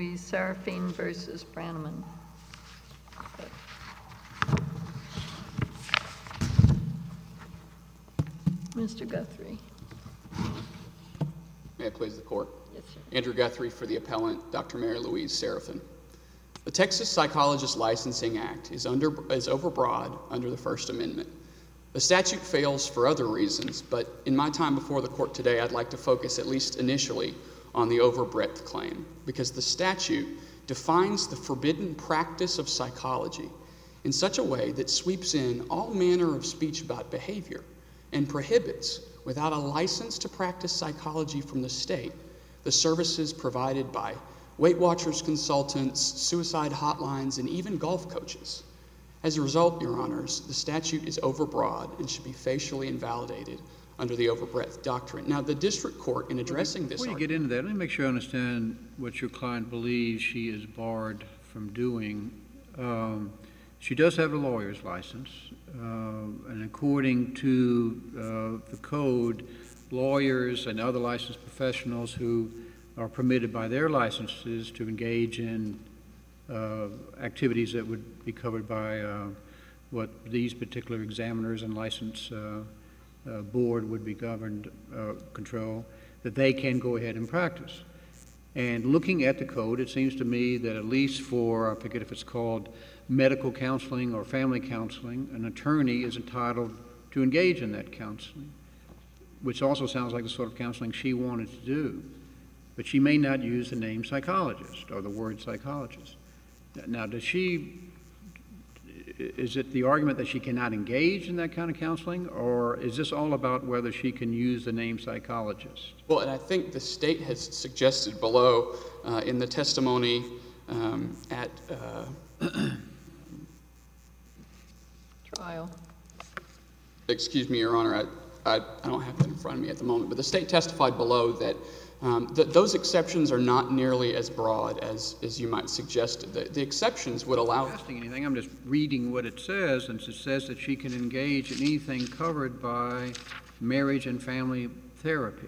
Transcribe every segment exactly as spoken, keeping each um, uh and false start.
Louise Serafine versus Brannaman. Mister Guthrie. May it please the court. Yes, sir. Andrew Guthrie for the appellant, Doctor Mary Louise Serafine. The Texas Psychologist Licensing Act is, under, is overbroad under the First Amendment. The statute fails for other reasons, but in my time before the court today, I'd like to focus at least initially on the overbreadth claim, because the statute defines the forbidden practice of psychology in such a way that sweeps in all manner of speech about behavior and prohibits, without a license to practice psychology from the state, the services provided by Weight Watchers consultants, suicide hotlines, and even golf coaches. As a result, Your Honors, the statute is overbroad and should be facially invalidated under the overbreadth doctrine. Now, the district court, in addressing this Before you argument, get into that, let me make sure I understand what your client believes she is barred from doing. Um, she does have a lawyer's license, uh, and according to uh, the code, lawyers and other licensed professionals who are permitted by their licenses to engage in uh, activities that would be covered by uh, what these particular examiners and license uh, uh, board would be governed, uh, control, that they can go ahead and practice. And looking at the code, it seems to me that at least for, I forget if it's called medical counseling or family counseling, an attorney is entitled to engage in that counseling, which also sounds like the sort of counseling she wanted to do. But she may not use the name psychologist or the word psychologist. Now, does she, is it the argument that she cannot engage in that kind of counseling, or is this all about whether she can use the name psychologist? well, and I think the state has suggested below uh, in the testimony um, at uh, Trial. excuse me, Your Honor, I, I, I don't have that in front of me at the moment, but the state testified below that um, that those exceptions are not nearly as broad as, as you might suggest. The, the exceptions would allow... I'm not asking anything, I'm just reading what it says, and it says that she can engage in anything covered by marriage and family therapy,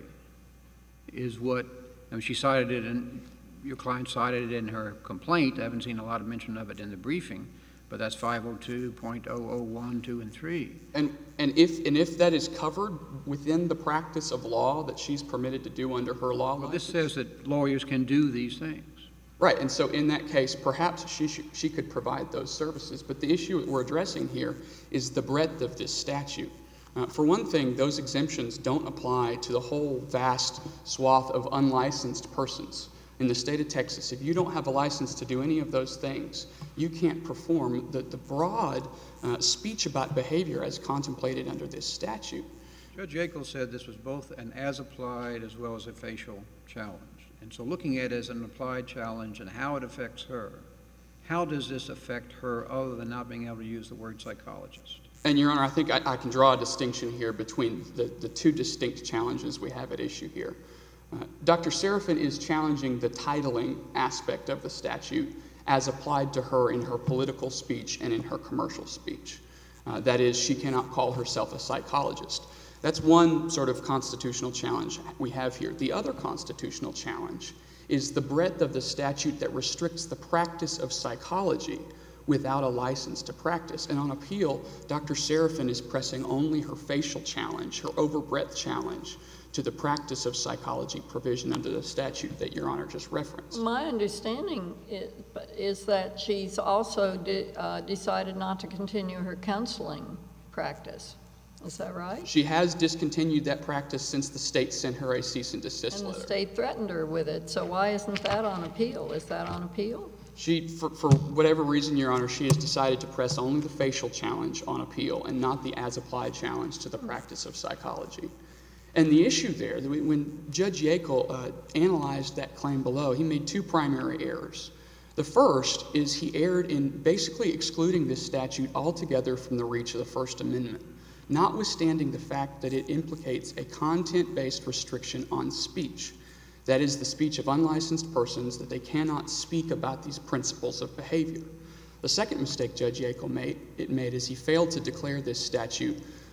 is what, I mean, she cited it, and your client cited it in her complaint. I haven't seen a lot of mention of it in the briefing, but that's five oh two point oh oh one, two, and three. And, and, if, and if that is covered within the practice of law that she's permitted to do under her law Well, license, this says that lawyers can do these things. right, and so in that case, perhaps she, should, she could provide those services. But the issue that we're addressing here is the breadth of this statute. Uh, for one thing, those exemptions don't apply to the whole vast swath of unlicensed persons. In the state of Texas, if you don't have a license to do any of those things, you can't perform the, the broad uh, speech about behavior as contemplated under this statute. Judge Yackel said this was both an as-applied as well as a facial challenge. And so looking at it as an applied challenge and how it affects her, how does this affect her other than not being able to use the word psychologist? And, Your Honor, I think I, I can draw a distinction here between the, the two distinct challenges we have at issue here. Uh, Doctor Serafine is challenging the titling aspect of the statute as applied to her in her political speech and in her commercial speech. Uh, that is, she cannot call herself a psychologist. That's one sort of constitutional challenge we have here. The other constitutional challenge is the breadth of the statute that restricts the practice of psychology without a license to practice. And on appeal, Doctor Serafine is pressing only her facial challenge, her overbreadth challenge, to the practice of psychology provision under the statute that Your Honor just referenced. My understanding is, is that she's also de- uh, decided not to continue her counseling practice. Is that right? She has discontinued that practice since the state sent her a cease and desist And the letter. state threatened her with it. So why isn't that on appeal? Is that on appeal? She, for, for whatever reason, Your Honor, she has decided to press only the facial challenge on appeal and not the as-applied challenge to the practice of psychology. And the issue there, when Judge Yackel uh, analyzed that claim below, he made two primary errors. The first is he erred in basically excluding this statute altogether from the reach of the First Amendment, notwithstanding the fact that it implicates a content-based restriction on speech. That is, the speech of unlicensed persons, that they cannot speak about these principles of behavior. The second mistake Judge Yackel made, it made is he failed to declare this statute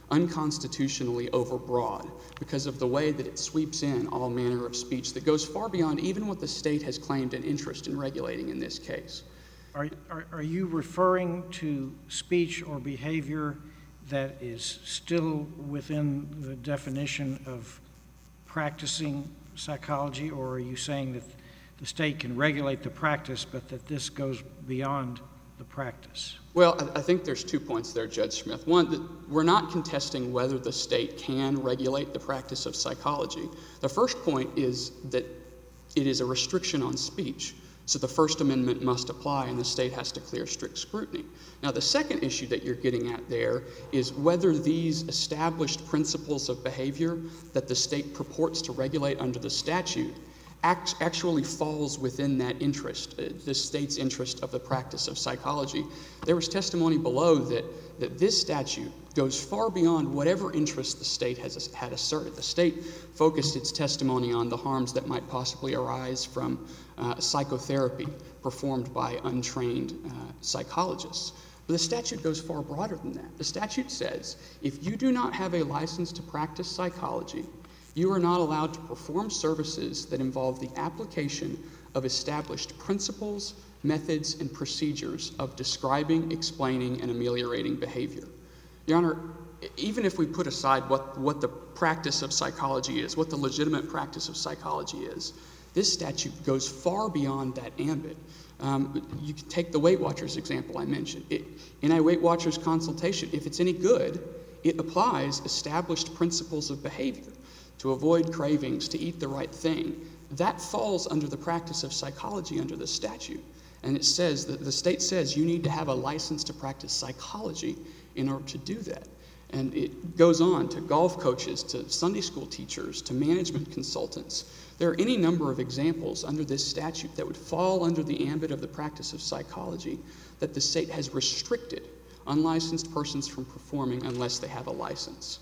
unconstitutionally overbroad because of the way that it sweeps in all manner of speech that goes far beyond even what the state has claimed an interest in regulating in this case. Are, are, are you referring to speech or behavior that is still within the definition of practicing psychology, or are you saying that the state can regulate the practice but that this goes beyond the practice? Well, I, I think there's two points there, Judge Smith. One, that we're not contesting whether the state can regulate the practice of psychology. The first point is that it is a restriction on speech. So the First Amendment must apply and the state has to clear strict scrutiny. Now, the second issue that you're getting at there is whether these established principles of behavior that the state purports to regulate under the statute act, actually falls within that interest, uh, the state's interest of the practice of psychology. There was testimony below that, that this statute goes far beyond whatever interest the state has had asserted. The state focused its testimony on the harms that might possibly arise from uh, psychotherapy performed by untrained uh, psychologists. But the statute goes far broader than that. The statute says if you do not have a license to practice psychology, you are not allowed to perform services that involve the application of established principles, methods, and procedures of describing, explaining, and ameliorating behavior. Your Honor, even if we put aside what, what the practice of psychology is, what the legitimate practice of psychology is, this statute goes far beyond that ambit. Um, you can take the Weight Watchers example I mentioned. It, in a Weight Watchers consultation, if it's any good, it applies established principles of behavior to avoid cravings, to eat the right thing. That falls under the practice of psychology under the statute. And it says that the state says you need to have a license to practice psychology in order to do that. And it goes on to golf coaches, to Sunday school teachers, to management consultants. There are any number of examples under this statute that would fall under the ambit of the practice of psychology that the state has restricted unlicensed persons from performing unless they have a license.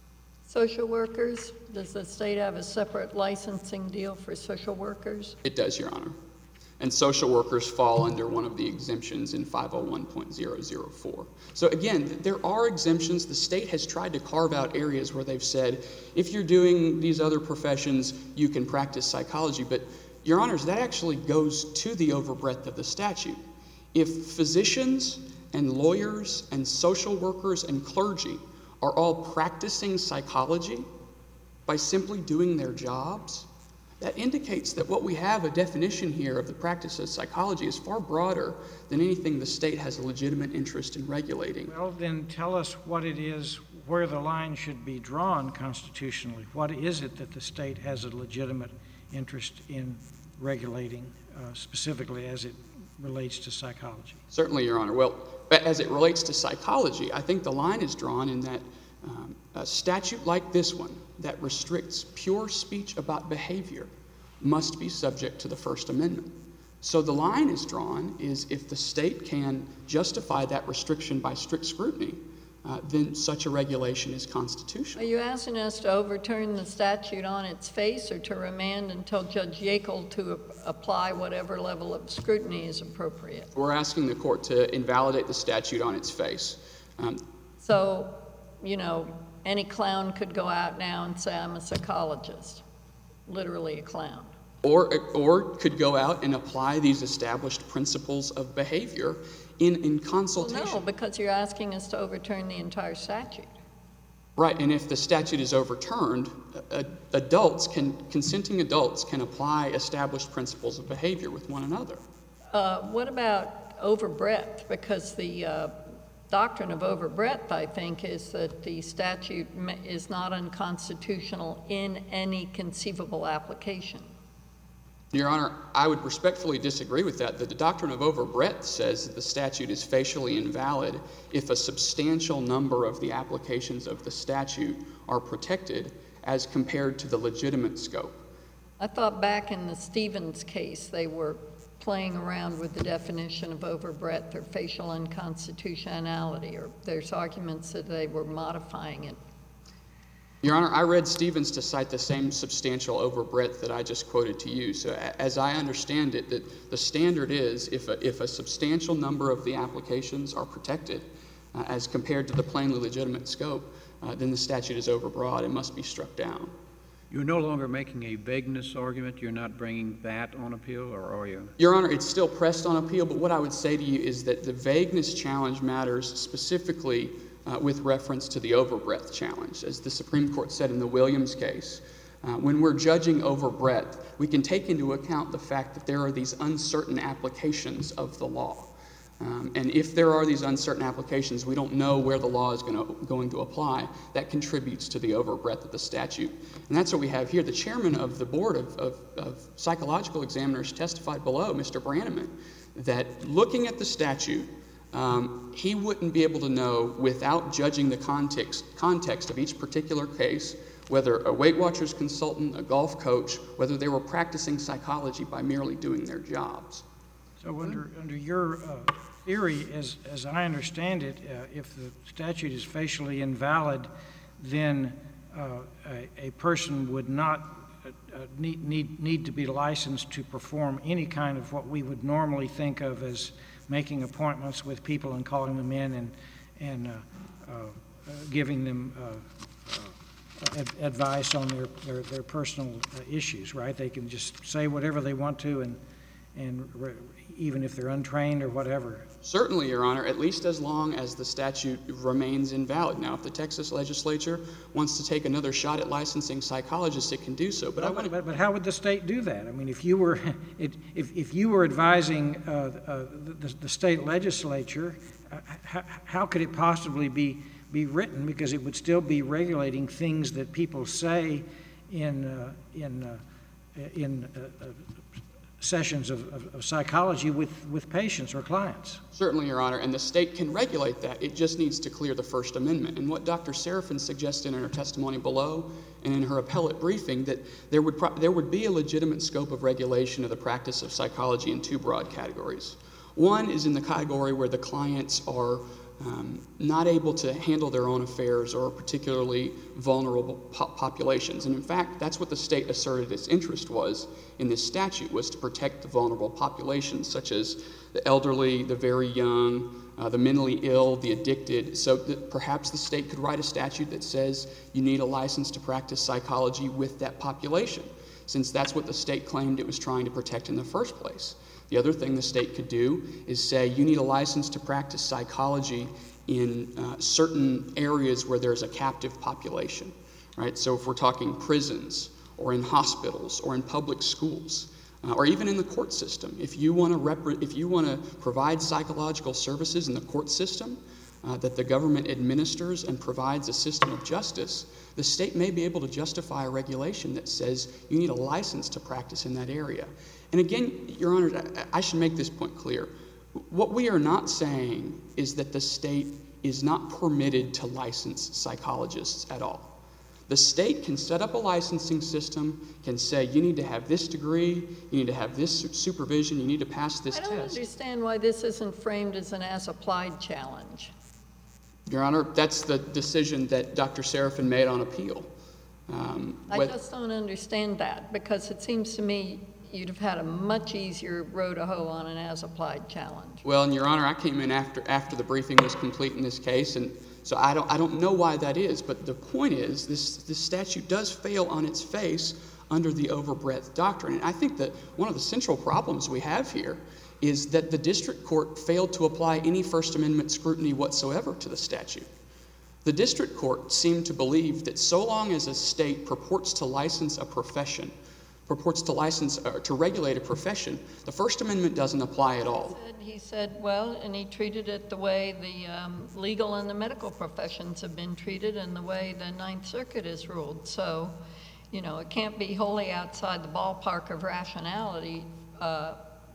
Social workers, does the state have a separate licensing deal for social workers? It does, Your Honor. And social workers fall under one of the exemptions in five oh one point zero zero four. So again, there are exemptions. The state has tried to carve out areas where they've said, if you're doing these other professions, you can practice psychology. But, Your Honors, that actually goes to the overbreadth of the statute. If physicians and lawyers and social workers and clergy are all practicing psychology by simply doing their jobs, that indicates that what we have, a definition here of the practice of psychology, is far broader than anything the state has a legitimate interest in regulating. Well, then tell us what it is, where the line should be drawn constitutionally. What is it that the state has a legitimate interest in regulating, uh, specifically as it relates to psychology? Certainly, Your Honor. Well, as it relates to psychology, I think the line is drawn in that um, a statute like this one that restricts pure speech about behavior must be subject to the First Amendment. So the line is drawn is if the state can justify that restriction by strict scrutiny, uh, then such a regulation is constitutional. Are you asking us to overturn the statute on its face or to remand until Judge Yackel to a- apply whatever level of scrutiny is appropriate? We're asking the court to invalidate the statute on its face. Um, So, you know, any clown could go out now and say, I'm a psychologist, literally a clown. Or, or could go out and apply these established principles of behavior in, in consultation. Well, no, because you're asking us to overturn the entire statute. Right, and if the statute is overturned, uh, adults can, consenting adults can apply established principles of behavior with one another. Uh, what about overbreadth? Because the uh, doctrine of overbreadth, I think, is that the statute is not unconstitutional in any conceivable application. Your Honor, I would respectfully disagree with that. The doctrine of overbreadth says that the statute is facially invalid if a substantial number of the applications of the statute are protected as compared to the legitimate scope. I thought back in the Stevens case, they were playing around with the definition of overbreadth or facial unconstitutionality, or there's arguments that they were modifying it. Your Honor, I read Stevens to cite the same substantial overbreadth that I just quoted to you. So as I understand it, that the standard is if a, if a substantial number of the applications are protected uh, as compared to the plainly legitimate scope, uh, then the statute is overbroad and must be struck down. You're no longer making a vagueness argument? You're not bringing that on appeal, or are you? Your Honor, it's still pressed on appeal, but what I would say to you is that the vagueness challenge matters specifically uh, with reference to the overbreadth challenge. As the Supreme Court said in the Williams case, uh, when we're judging overbreadth, we can take into account the fact that there are these uncertain applications of the law. Um, and if there are these uncertain applications, we don't know where the law is gonna, going to apply. That contributes to the overbreadth of the statute. And that's what we have here. The chairman of the Board of, of, of Psychological Examiners testified below, Mister Branneman, that looking at the statute, um, he wouldn't be able to know without judging the context, context of each particular case, whether a Weight Watchers consultant, a golf coach, whether they were practicing psychology by merely doing their jobs. So under, under your uh, theory, as, as I understand it, uh, if the statute is facially invalid, then uh, a, a person would not uh, need, need, need to be licensed to perform any kind of what we would normally think of as making appointments with people and calling them in and, and uh, uh, giving them uh, uh, ad advice on their, their, their personal uh, issues, right? They can just say whatever they want to, and, and re even if they're untrained or whatever. Certainly, Your Honor, at least as long as the statute remains invalid. Now, if the Texas legislature wants to take another shot at licensing psychologists, it can do so. But, but, I want to... but, but how would the state do that? I mean, if you were, it, if, if you were advising uh, uh, the, the state legislature, uh, how, how could it possibly be, be written? Because it would still be regulating things that people say in, uh, in, uh, in uh, uh, sessions of, of, of psychology with, with patients or clients. Certainly, Your Honor, and the state can regulate that. It just needs to clear the First Amendment. And what Doctor Serafin suggested in her testimony below and in her appellate briefing, that there would, pro there would be a legitimate scope of regulation of the practice of psychology in two broad categories. One is in the category where the clients are Um, not able to handle their own affairs or particularly vulnerable po populations. And in fact, that's what the state asserted its interest was in this statute, was to protect the vulnerable populations, such as the elderly, the very young, uh, the mentally ill, the addicted. So that perhaps the state could write a statute that says you need a license to practice psychology with that population, since that's what the state claimed it was trying to protect in the first place. The other thing the state could do is say you need a license to practice psychology in uh, certain areas where there's a captive population, right? So if we're talking prisons or in hospitals or in public schools uh, or even in the court system, if you want to if you want to provide psychological services in the court system uh, that the government administers and provides a system of justice, the state may be able to justify a regulation that says you need a license to practice in that area. And again, Your Honor, I should make this point clear. What we are not saying is that the state is not permitted to license psychologists at all. The state can set up a licensing system, can say you need to have this degree, you need to have this supervision, you need to pass this test. I don't test. understand why this isn't framed as an as-applied challenge. Your Honor, that's the decision that Doctor Serafin made on appeal. Um, I just don't understand that, because it seems to me you'd have had a much easier row to hoe on an as-applied challenge. Well, and Your Honor, I came in after after the briefing was complete in this case, and so I don't I don't know why that is. But the point is, this this statute does fail on its face under the overbreadth doctrine. And I think that one of the central problems we have here is that the district court failed to apply any First Amendment scrutiny whatsoever to the statute. The district court seemed to believe that so long as a state purports to license a profession, purports to license or to regulate a profession, the First Amendment doesn't apply at all. He said, he said well, and he treated it the way the um, legal and the medical professions have been treated and the way the Ninth Circuit has ruled. So, you know, it can't be wholly outside the ballpark of rationality uh,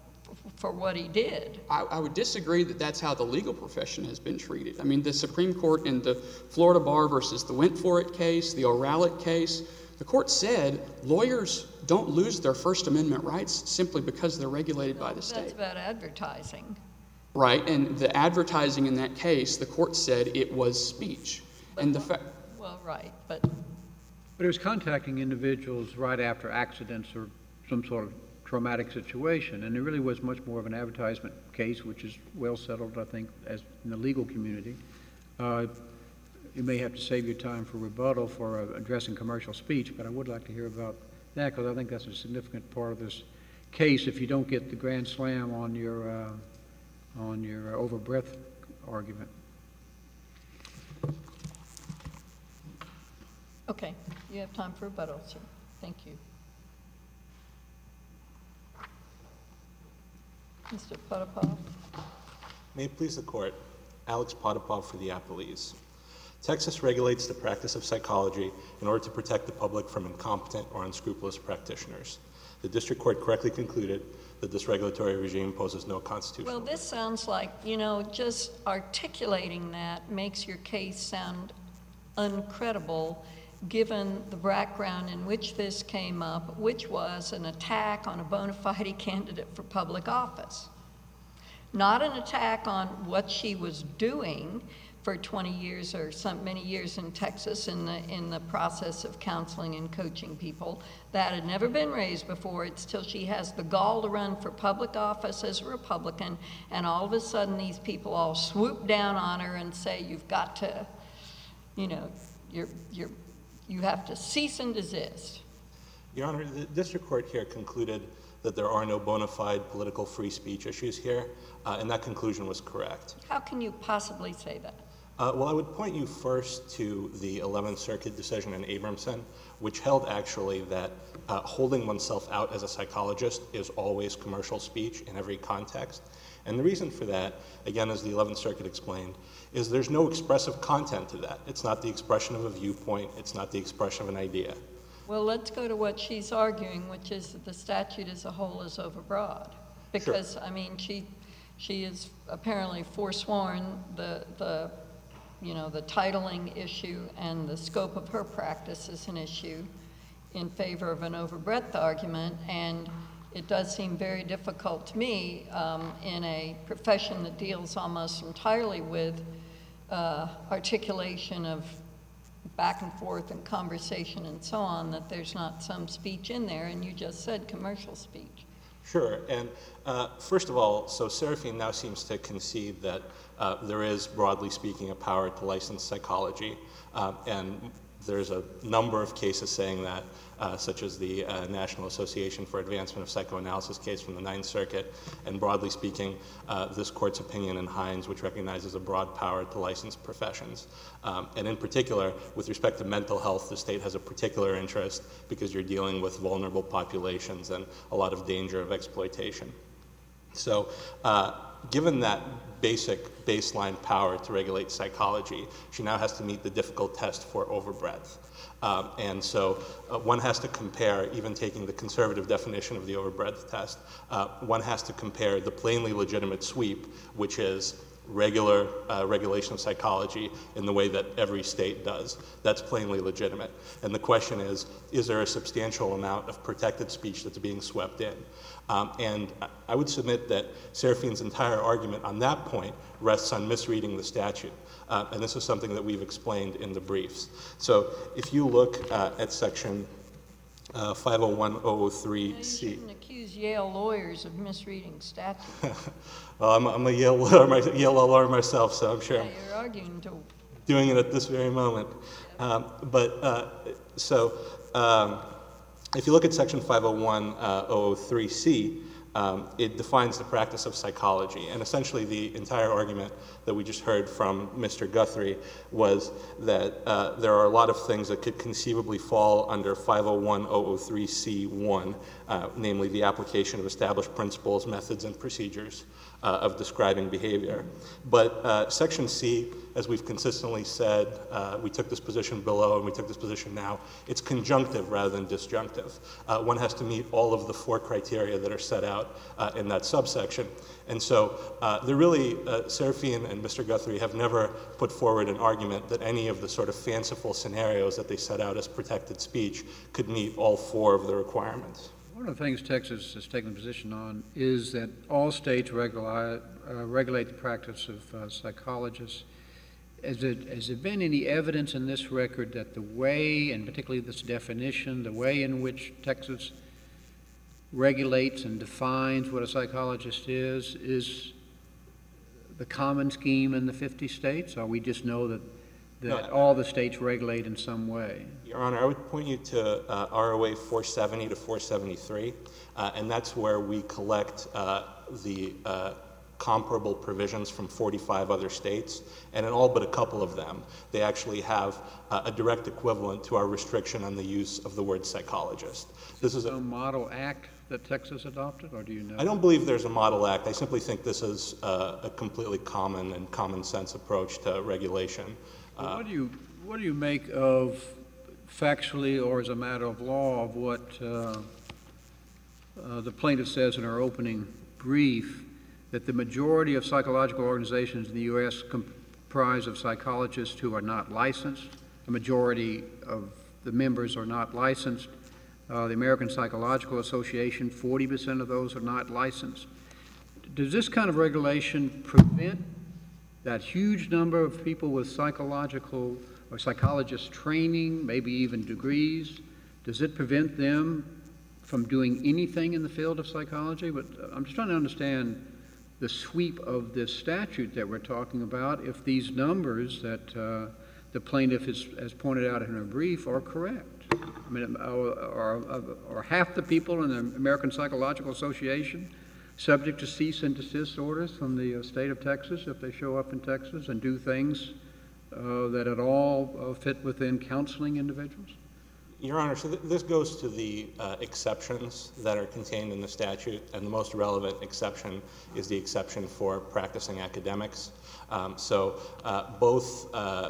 for what he did. I, I would disagree that that's how the legal profession has been treated. I mean, the Supreme Court in the Florida Bar versus the Went For It case, the O'Rowlett case, the court said lawyers don't lose their First Amendment rights simply because they're regulated by the state. That's about advertising. Right, and the advertising in that case, the court said it was speech. But and the fact... Well, right, but... But it was contacting individuals right after accidents or some sort of traumatic situation, and it really was much more of an advertisement case, which is well settled, I think, as in the legal community. Uh, you may have to save your time for rebuttal for uh, addressing commercial speech, but I would like to hear about that because I think that's a significant part of this case if you don't get the grand slam on your, uh, on your uh, overbreadth argument. Okay, you have time for rebuttal, sir. Thank you. Mister Potapov. May it please the Court, Alex Potapov for the appellees. Texas regulates the practice of psychology in order to protect the public from incompetent or unscrupulous practitioners. The district court correctly concluded that this regulatory regime poses no constitutional Well, this sounds like, you know, just articulating that makes your case sound uncredible given the background in which this came up, which was an attack on a bona fide candidate for public office. Not an attack on what she was doing for twenty years or some many years in Texas in the in the process of counseling and coaching people. That had never been raised before. It's till she has the gall to run for public office as a Republican, and all of a sudden these people all swoop down on her and say, you've got to, you know, you're you're you have to cease and desist. Your Honor, the district court here concluded that there are no bona fide political free speech issues here, uh, and that conclusion was correct. How can you possibly say that? Uh, well, I would point you first to the eleventh Circuit decision in Abramson, which held actually that uh, holding oneself out as a psychologist is always commercial speech in every context. And the reason for that, again, as the eleventh Circuit explained, is there's no expressive content to that. It's not the expression of a viewpoint. It's not the expression of an idea. Well, let's go to what she's arguing, which is that the statute as a whole is overbroad. Because, Sure. I mean, she she is apparently forsworn the, the, you know, the titling issue and the scope of her practice is an issue in favor of an overbreadth argument, and it does seem very difficult to me um, in a profession that deals almost entirely with uh, articulation of back and forth and conversation and so on, that there's not some speech in there, and you just said commercial speech. Sure, and uh, first of all, so Serafine now seems to concede that uh, there is, broadly speaking, a power to license psychology, uh, and there's a number of cases saying that, uh, such as the uh, National Association for Advancement of Psychoanalysis case from the Ninth Circuit, and broadly speaking, uh, this court's opinion in Hines, which recognizes a broad power to license professions. Um, and in particular, with respect to mental health, the state has a particular interest because you're dealing with vulnerable populations and a lot of danger of exploitation. So, uh, given that basic baseline power to regulate psychology, she now has to meet the difficult test for overbreadth. Um, and so uh, one has to compare, even taking the conservative definition of the overbreadth test, uh, one has to compare the plainly legitimate sweep, which is regular uh, regulation of psychology in the way that every state does. That's plainly legitimate. And the question is, is there a substantial amount of protected speech that's being swept in? Um, and I would submit that Serafine's entire argument on that point rests on misreading the statute. Uh, and this is something that we've explained in the briefs. So if you look uh, at section uh, five oh one oh oh three C. You shouldn't accuse Yale lawyers of misreading statute. Well, I'm, I'm a Yale lawyer, my, Yale lawyer myself, so I'm sure Yeah, I'm you're arguing to... doing it at this very moment. Um, but uh, so um, if you look at section five oh one oh oh three C, um, it defines the practice of psychology. And essentially the entire argument that we just heard from Mister Guthrie was that uh, there are a lot of things that could conceivably fall under five oh one oh oh three C one, uh, namely the application of established principles, methods, and procedures uh, of describing behavior. But uh, section C, as we've consistently said, uh, we took this position below and we took this position now, it's conjunctive rather than disjunctive. Uh, one has to meet all of the four criteria that are set out uh, in that subsection. And so uh, there really, uh, Serafine and Mister Guthrie have never put forward an argument that any of the sort of fanciful scenarios that they set out as protected speech could meet all four of the requirements. One of the things Texas has taken a position on is that all states regulate, uh, regulate the practice of uh, psychologists. Has, it, has there been any evidence in this record that the way, and particularly this definition, the way in which Texas regulates and defines what a psychologist is, is the common scheme in the fifty states? Or we just know that that No, all the states regulate in some way. Your Honor, I would point you to uh, R O A four seventy to four seventy-three, uh, and that's where we collect uh, the uh, comparable provisions from forty-five other states, and in all but a couple of them, they actually have uh, a direct equivalent to our restriction on the use of the word psychologist. This is a No model act that Texas adopted, or do you know? I don't believe there's a model act. I simply think this is uh, a completely common and common sense approach to regulation. Well, Uh, what do you what do you make of factually or as a matter of law of what uh, uh, the plaintiff says in her opening brief, that the majority of psychological organizations in the U S comprise of psychologists who are not licensed. The majority of the members are not licensed. Uh, the American Psychological Association, forty percent of those are not licensed. Does this kind of regulation prevent that huge number of people with psychological or psychologist training, maybe even degrees? Does it prevent them from doing anything in the field of psychology? But I'm just trying to understand the sweep of this statute that we're talking about, if these numbers that uh, the plaintiff has, has pointed out in her brief are correct. I mean, are, are, are half the people in the American Psychological Association subject to cease and desist orders from the uh, state of Texas if they show up in Texas and do things uh, that at all uh, fit within counseling individuals? Your Honor, so th this goes to the uh, exceptions that are contained in the statute, and the most relevant exception is the exception for practicing academics. Um, so uh, both, uh,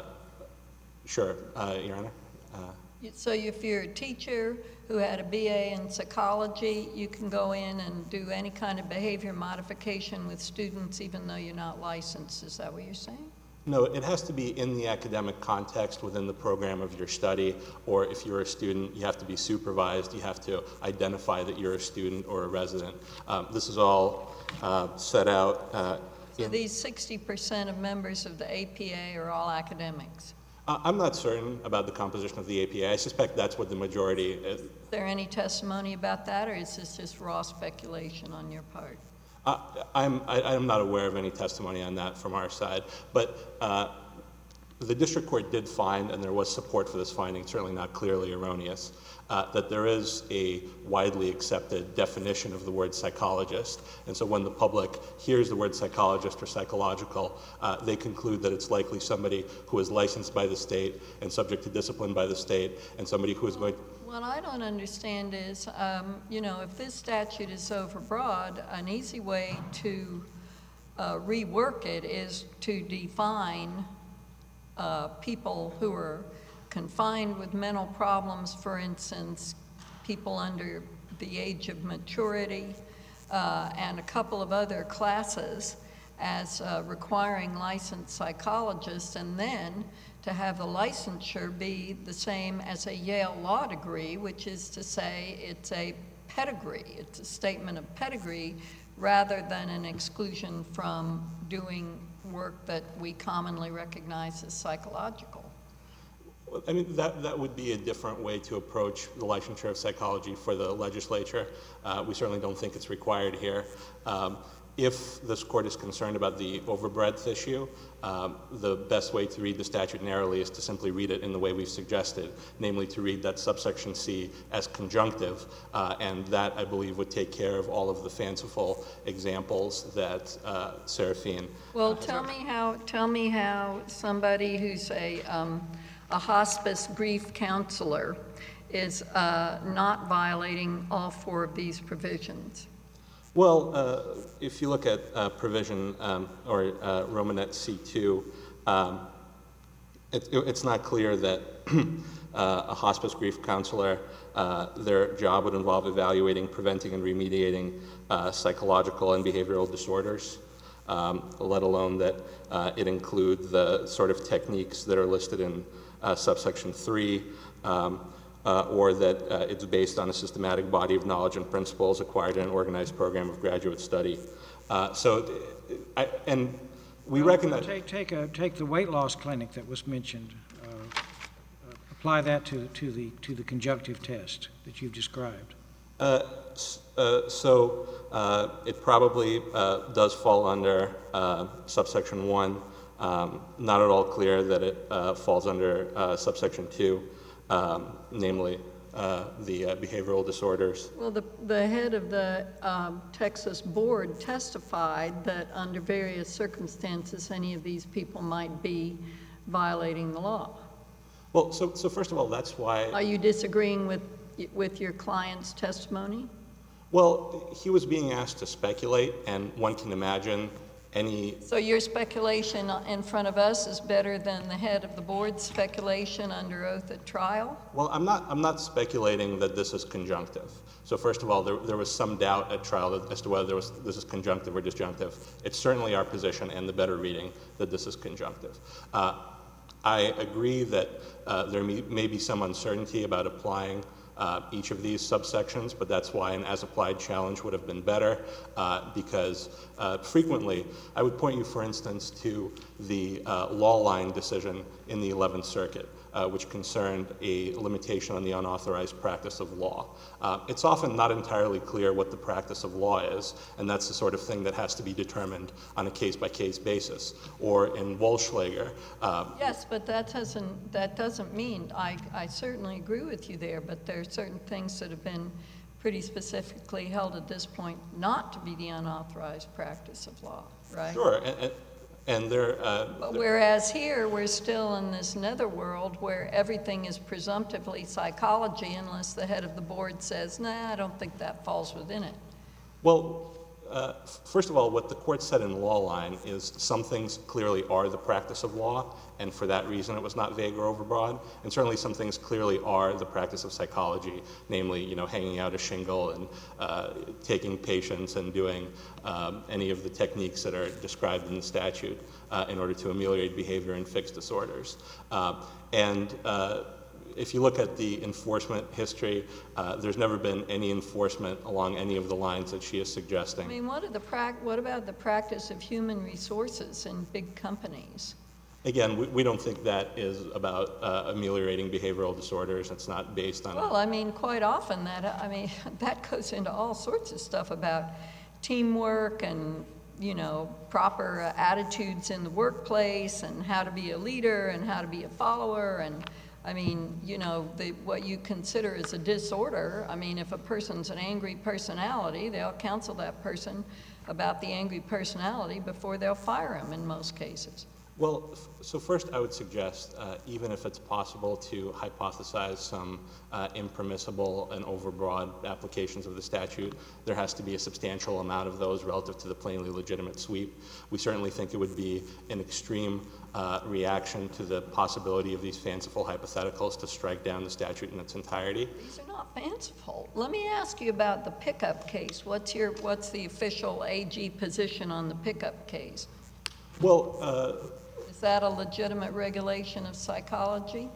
sure, uh, Your Honor. Uh, So if you're a teacher who had a B A in psychology, you can go in and do any kind of behavior modification with students even though you're not licensed. Is that what you're saying? No, it has to be in the academic context within the program of your study, or if you're a student, you have to be supervised. You have to identify that you're a student or a resident. Um, this is all uh, set out. Uh, So in, these sixty percent of members of the A P A are all academics. uh, I'm not certain about the composition of the A P A. I suspect that's what the majority is. Is there any testimony about that, or is this just raw speculation on your part? Uh, I'm, I, I'm not aware of any testimony on that from our side, but uh, the district court did find, and there was support for this finding, certainly not clearly erroneous, uh, that there is a widely accepted definition of the word psychologist. And so when the public hears the word psychologist or psychological, uh, they conclude that it's likely somebody who is licensed by the state and subject to discipline by the state, and somebody who is going. What I don't understand is, um, you know, if this statute is overbroad, an easy way to uh, rework it is to define uh, people who are confined with mental problems, for instance, people under the age of maturity, uh, and a couple of other classes as uh, requiring licensed psychologists, and then to have the licensure be the same as a Yale law degree, which is to say it's a pedigree, it's a statement of pedigree rather than an exclusion from doing work that we commonly recognize as psychological. I mean, that, that would be a different way to approach the licensure of psychology for the legislature. Uh, we certainly don't think it's required here. Um, If this court is concerned about the overbreadth issue, um, the best way to read the statute narrowly is to simply read it in the way we've suggested, namely to read that subsection C as conjunctive, uh, and that, I believe, would take care of all of the fanciful examples that uh, Seraphine. Well, uh, tell me how, tell me how somebody who's a, um, a hospice grief counselor is uh, not violating all four of these provisions. Well, uh, if you look at uh, provision um, or uh, Romanet C two, um, it, it's not clear that uh, a hospice grief counselor, uh, their job would involve evaluating, preventing, and remediating uh, psychological and behavioral disorders, um, let alone that uh, it include the sort of techniques that are listed in uh, subsection three. Um, Uh, or that uh, it's based on a systematic body of knowledge and principles acquired in an organized program of graduate study. Uh, so, I, and we well, recognize... Take, take, a, take the weight loss clinic that was mentioned. Uh, uh, apply that to, to, the, to the conjunctive test that you've described. Uh, uh, so, uh, it probably uh, does fall under uh, subsection one. Um, not at all clear that it uh, falls under uh, subsection two, um, namely uh, the uh, behavioral disorders. Well, the, the head of the um, Texas board testified that under various circumstances, any of these people might be violating the law. Well, so, so first of all, that's why... Are you disagreeing with, with your client's testimony? Well, he was being asked to speculate, and one can imagine any... So your speculation in front of us is better than the head of the board's speculation under oath at trial? Well, I'm not, I'm not speculating that this is conjunctive. So first of all, there, there was some doubt at trial as to whether there was, this is conjunctive or disjunctive. It's certainly our position and the better reading that this is conjunctive. Uh, I agree that uh, there may, may be some uncertainty about applying uh, each of these subsections, but that's why an as-applied challenge would have been better, uh, because uh, frequently, I would point you, for instance, to the uh, law line decision in the eleventh Circuit, uh, which concerned a limitation on the unauthorized practice of law. Uh, it's often not entirely clear what the practice of law is, and that's the sort of thing that has to be determined on a case-by-case basis. Or in Wollschläger. Uh, yes, but that doesn't, that doesn't mean, I, I certainly agree with you there, but there are certain things that have been pretty specifically held at this point not to be the unauthorized practice of law, right? Sure. And, and, And there, uh, but whereas here, we're still in this netherworld where everything is presumptively psychology unless the head of the board says, nah, I don't think that falls within it. Well, uh, first of all, what the court said in law line is some things clearly are the practice of law, and for that reason it was not vague or overbroad. And certainly some things clearly are the practice of psychology, namely, you know, hanging out a shingle and uh, taking patients and doing um, any of the techniques that are described in the statute uh, in order to ameliorate behavior and fix disorders. Uh, and uh, if you look at the enforcement history, uh, there's never been any enforcement along any of the lines that she is suggesting. I mean, what, are the pra what about the practice of human resources in big companies? Again, we, we don't think that is about uh, ameliorating behavioral disorders. It's not based on... Well, I mean, quite often that, I mean, that goes into all sorts of stuff about teamwork and, you know, proper uh, attitudes in the workplace and how to be a leader and how to be a follower. And I mean, you know, the, what you consider as a disorder, I mean, if a person's an angry personality, they'll counsel that person about the angry personality before they'll fire him in most cases. Well, so first I would suggest, uh, even if it's possible to hypothesize some uh, impermissible and overbroad applications of the statute, there has to be a substantial amount of those relative to the plainly legitimate sweep. We certainly think it would be an extreme uh, reaction to the possibility of these fanciful hypotheticals to strike down the statute in its entirety. These are not fanciful. Let me ask you about the pickup case. What's your, what's the official A G position on the pickup case? Well, uh, is that a legitimate regulation of psychology?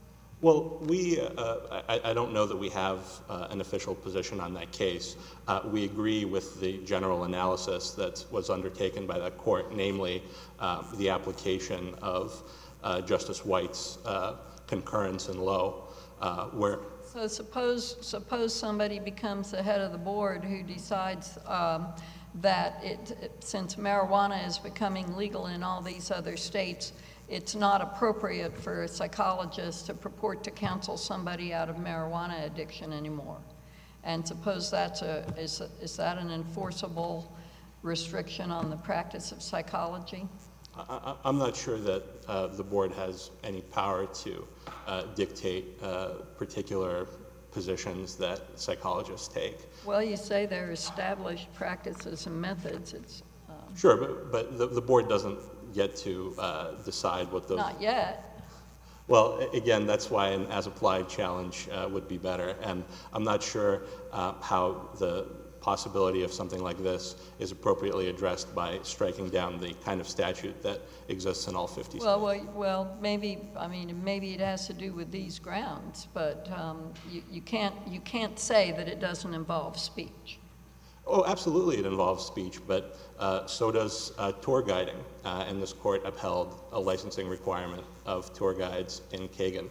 Well, we, uh, I, I don't know that we have uh, an official position on that case. Uh, we agree with the general analysis that was undertaken by that court, namely uh, the application of uh, Justice White's uh, concurrence in Lowe, uh, where... So suppose, suppose somebody becomes the head of the board who decides um, that it, it, since marijuana is becoming legal in all these other states, it's not appropriate for a psychologist to purport to counsel somebody out of marijuana addiction anymore. And suppose that's a, is, is that an enforceable restriction on the practice of psychology? I, I'm not sure that uh, the board has any power to uh, dictate uh, particular positions that psychologists take. Well, you say they're established practices and methods. It's um, sure, but, but the, the board doesn't get to uh, decide what those... Not yet. Well, again, that's why an as-applied challenge uh, would be better, and I'm not sure uh, how the possibility of something like this is appropriately addressed by striking down the kind of statute that exists in all fifty well, states. Well, well, maybe, I mean, maybe it has to do with these grounds, but um, you, you, can't, you can't say that it doesn't involve speech. Oh, absolutely it involves speech, but uh, so does uh, tour guiding, uh, and this court upheld a licensing requirement of tour guides in Kagan.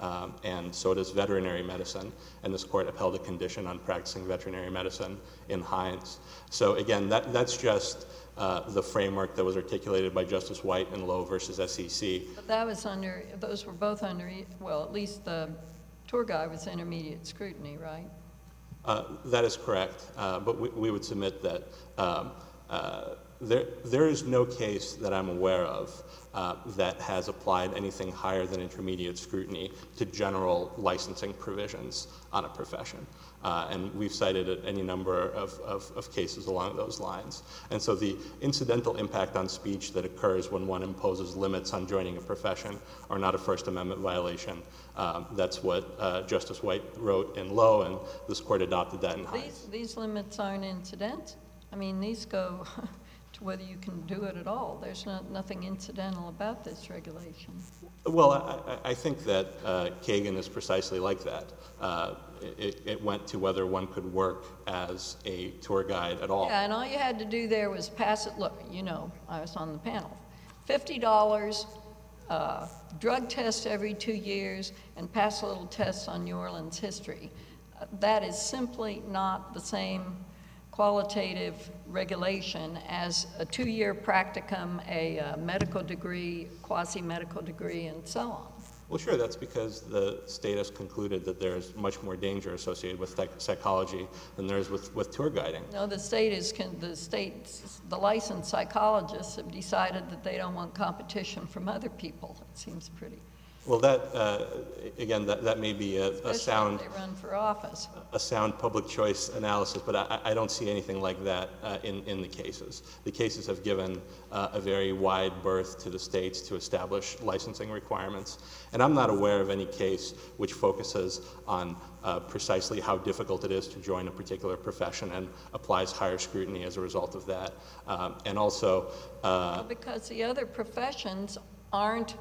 um, and so does veterinary medicine. And this court upheld a condition on practicing veterinary medicine in Hines. So again, that, that's just uh, the framework that was articulated by Justice White in Lowe versus S E C. But that was under, those were both under, well, at least the tour guide was intermediate scrutiny, right? Uh, that is correct, uh, but we, we would submit that um, uh, there, there is no case that I'm aware of uh, that has applied anything higher than intermediate scrutiny to general licensing provisions on a profession. Uh, and we've cited any number of, of, of cases along those lines. And so the incidental impact on speech that occurs when one imposes limits on joining a profession are not a First Amendment violation. Um, that's what uh, Justice White wrote in Lowe, and this court adopted that in Hines. These, these limits aren't incident. I mean, these go to whether you can do it at all. There's not, nothing incidental about this regulation. Well, I, I think that uh, Kagan is precisely like that. Uh, it, it went to whether one could work as a tour guide at all. Yeah, and all you had to do there was pass it. Look, you know, I was on the panel. fifty dollars, uh, drug test every two years, and pass a little test on New Orleans history. Uh, that is simply not the same qualitative regulation as a two-year practicum, a uh, medical degree, quasi-medical degree, and so on. Well, sure, that's because the state has concluded that there's much more danger associated with psychology than there is with, with tour guiding. No, the state is, the state, the licensed psychologists have decided that they don't want competition from other people. It seems pretty. Well, that, uh, again, that, that may be a, a sound, they run for office. a sound public choice analysis, but I, I don't see anything like that uh, in, in the cases. The cases have given uh, a very wide berth to the states to establish licensing requirements. And I'm not aware of any case which focuses on uh, precisely how difficult it is to join a particular profession and applies higher scrutiny as a result of that. Um, and also... Uh, well, because the other professions aren't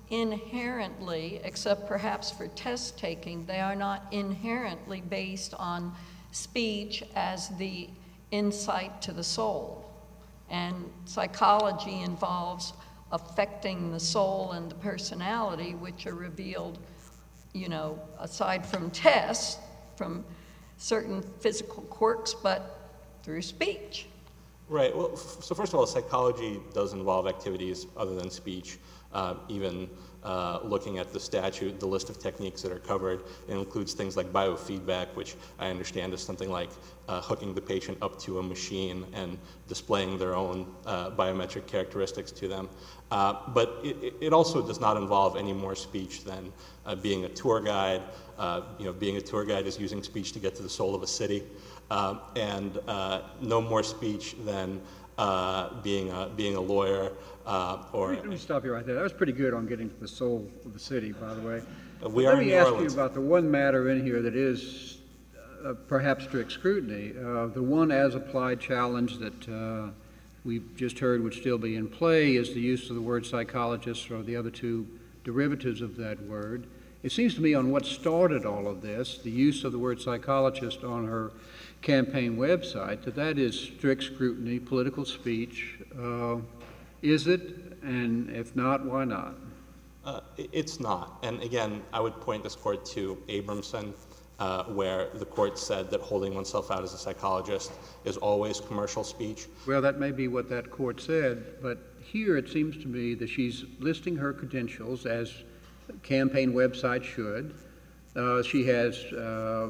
inherently, except perhaps for test taking, they are not inherently based on speech as the insight to the soul. And psychology involves affecting the soul and the personality, which are revealed, you know, aside from tests, from certain physical quirks, but through speech. Right. Well, so first of all, psychology does involve activities other than speech. Uh, even uh, looking at the statute, the list of techniques that are covered, it includes things like biofeedback, which I understand is something like uh, hooking the patient up to a machine and displaying their own uh, biometric characteristics to them. Uh, but it, it also does not involve any more speech than uh, being a tour guide. Uh, you know, being a tour guide is using speech to get to the soul of a city, uh, and uh, no more speech than uh, being a, being a lawyer. Uh, or let me stop you right there. That was pretty good on getting to the soul of the city, by the way. Uh, we Let are me in New ask Orleans. you about the one matter in here that is uh, perhaps strict scrutiny. Uh, the one as-applied challenge that uh, we just heard would still be in play is the use of the word psychologist or the other two derivatives of that word. It seems to me on what started all of this, the use of the word psychologist on her campaign website, that that is strict scrutiny, political speech. Uh, Is it? And if not, why not? Uh, it's not. And again, I would point this court to Abramson, uh, where the court said that holding oneself out as a psychologist is always commercial speech. Well, that may be what that court said, but here it seems to me that she's listing her credentials as campaign website should. Uh, she has uh,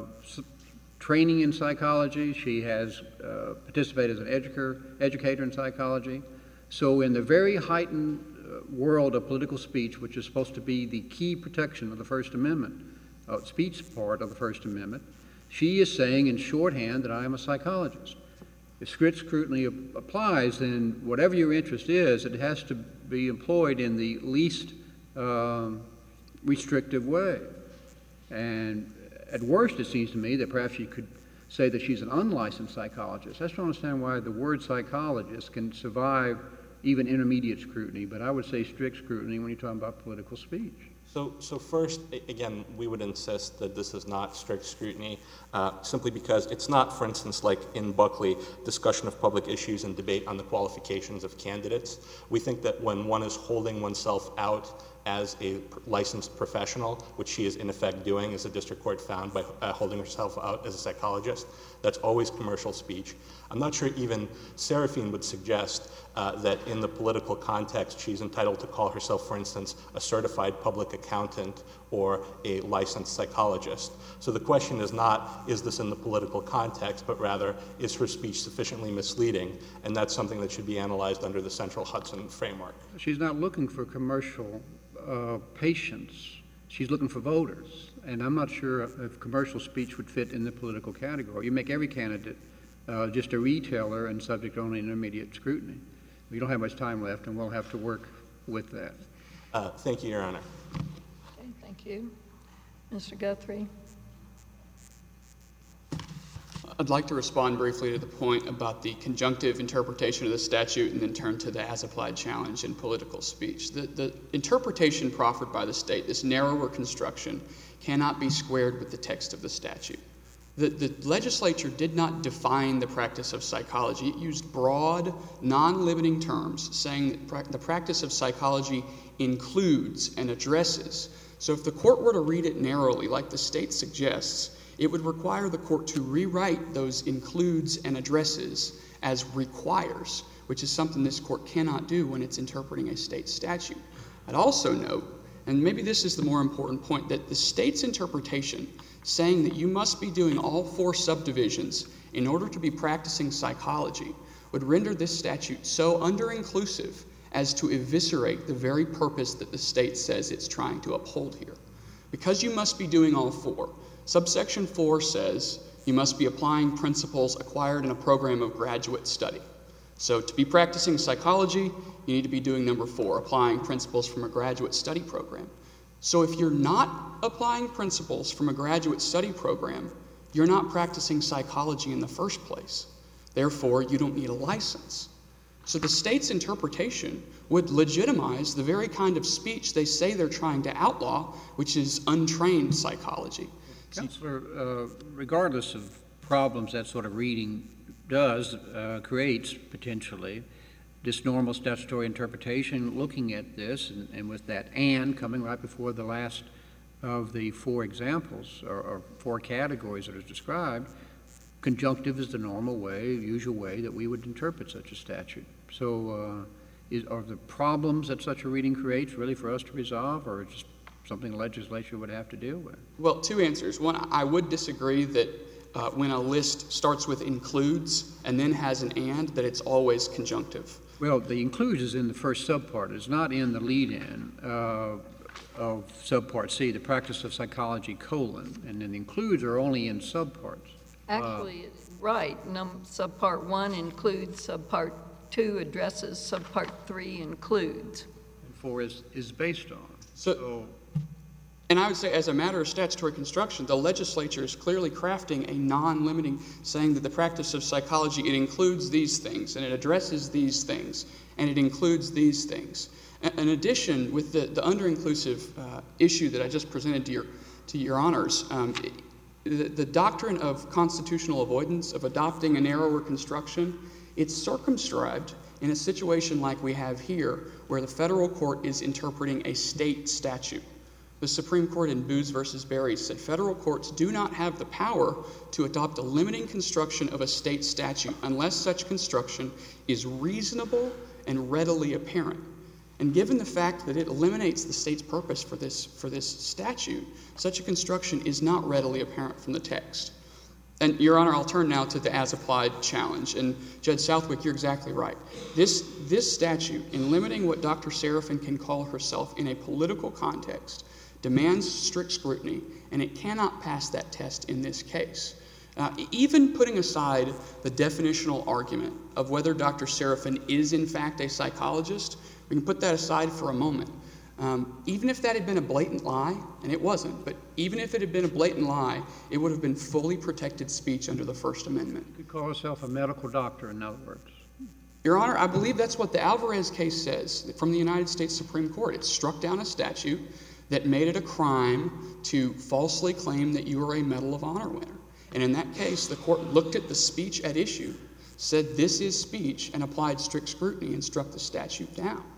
training in psychology. She has uh, participated as an educator, educator in psychology. So in the very heightened uh, world of political speech, which is supposed to be the key protection of the First Amendment, uh, speech part of the First Amendment, she is saying in shorthand that I am a psychologist. If strict scrutiny applies, then whatever your interest is, it has to be employed in the least um, restrictive way. And at worst, it seems to me that perhaps you could say that she's an unlicensed psychologist. I just don't understand why the word psychologist can survive even intermediate scrutiny, but I would say strict scrutiny when you're talking about political speech. So, so first, again, we would insist that this is not strict scrutiny, uh, simply because it's not, for instance, like in Buckley, discussion of public issues and debate on the qualifications of candidates. We think that when one is holding oneself out as a licensed professional, which she is in effect doing, as the district court found, by uh, holding herself out as a psychologist. That's always commercial speech. I'm not sure even Serafine would suggest uh, that in the political context she's entitled to call herself, for instance, a certified public accountant or a licensed psychologist. So the question is not, is this in the political context, but rather, is her speech sufficiently misleading? And that's something that should be analyzed under the Central Hudson framework. She's not looking for commercial uh, patients. She's looking for voters. And I'm not sure if commercial speech would fit in the political category. You make every candidate uh, just a retailer and subject only to intermediate scrutiny. We don't have much time left, and we'll have to work with that. Uh, thank you, Your Honor. Okay, thank you. Mister Guthrie? I'd like to respond briefly to the point about the conjunctive interpretation of the statute and then turn to the as-applied challenge in political speech. The, the interpretation proffered by the state, this narrower construction, cannot be squared with the text of the statute. The, the legislature did not define the practice of psychology. It used broad, non-limiting terms, saying that pra- the practice of psychology includes and addresses. So if the court were to read it narrowly, like the state suggests, it would require the court to rewrite those includes and addresses as requires, which is something this court cannot do when it's interpreting a state statute. I'd also note, and maybe this is the more important point, that the state's interpretation saying that you must be doing all four subdivisions in order to be practicing psychology would render this statute so under-inclusive as to eviscerate the very purpose that the state says it's trying to uphold here. Because you must be doing all four, subsection four says you must be applying principles acquired in a program of graduate study. So to be practicing psychology, you need to be doing number four, applying principles from a graduate study program. So if you're not applying principles from a graduate study program, you're not practicing psychology in the first place. Therefore, you don't need a license. So the state's interpretation would legitimize the very kind of speech they say they're trying to outlaw, which is untrained psychology. Counselor, uh, regardless of problems that sort of reading does, uh, creates potentially, this normal statutory interpretation, looking at this, and, and with that and coming right before the last of the four examples, or, or four categories that are described, conjunctive is the normal way, usual way that we would interpret such a statute. So uh, is, are the problems that such a reading creates really for us to resolve, or just something the legislature would have to deal with? Well, two answers. One, I would disagree that uh, when a list starts with includes and then has an and, that it's always conjunctive. Well, the includes is in the first subpart. It's not in the lead-in uh, of subpart C, the practice of psychology, colon, and then the includes are only in subparts. Actually, it's right. Num- subpart one includes, subpart two addresses, subpart three includes. And four is, is based on. So, So and I would say, as a matter of statutory construction, the legislature is clearly crafting a non-limiting, saying that the practice of psychology, it includes these things, and it addresses these things, and it includes these things. In addition, with the, the under-inclusive uh, issue that I just presented to your, to your honors, um, the, the doctrine of constitutional avoidance, of adopting a narrower construction, it's circumscribed in a situation like we have here, where the federal court is interpreting a state statute. The Supreme Court in Booz versus Berry said federal courts do not have the power to adopt a limiting construction of a state statute unless such construction is reasonable and readily apparent. And given the fact that it eliminates the state's purpose for this, for this statute, such a construction is not readily apparent from the text. And, Your Honor, I'll turn now to the as-applied challenge. And, Judge Southwick, you're exactly right. This, this statute, in limiting what Doctor Serafin can call herself in a political context, demands strict scrutiny, and it cannot pass that test in this case. Uh, even putting aside the definitional argument of whether Doctor Serafin is in fact a psychologist, we can put that aside for a moment. Um, even if that had been a blatant lie, and it wasn't, but even if it had been a blatant lie, it would have been fully protected speech under the First Amendment. you could call herself a medical doctor, in other words. Your Honor, I believe that's what the Alvarez case says from the United States Supreme Court. It struck down a statute that made it a crime to falsely claim that you were a Medal of Honor winner. And in that case, the court looked at the speech at issue, said this is speech, and applied strict scrutiny and struck the statute down.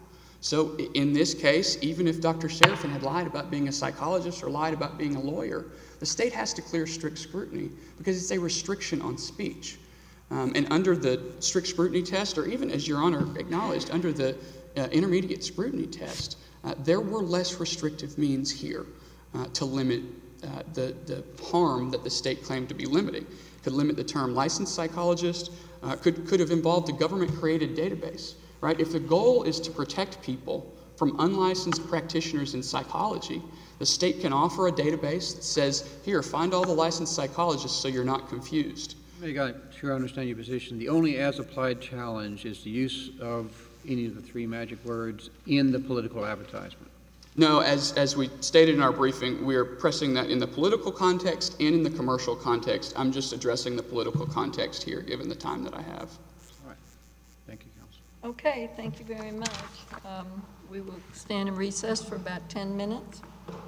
So in this case, even if Doctor Serafin had lied about being a psychologist or lied about being a lawyer, the state has to clear strict scrutiny because it's a restriction on speech. Um, and under the strict scrutiny test, or even as Your Honor acknowledged, under the uh, intermediate scrutiny test, uh, there were less restrictive means here uh, to limit uh, the, the harm that the state claimed to be limiting. Could limit the term licensed psychologist, uh, could, could have involved a government-created database. Right? If the goal is to protect people from unlicensed practitioners in psychology, the state can offer a database that says, here, find all the licensed psychologists so you're not confused. I got sure I understand your position. The only as-applied challenge is the use of any of the three magic words in the political advertisement. No, as, as we stated in our briefing, we are pressing that in the political context and in the commercial context. I'm just addressing the political context here, given the time that I have. All right. Thank you, counsel. Okay, thank you very much. Um, we will stand in recess for about ten minutes.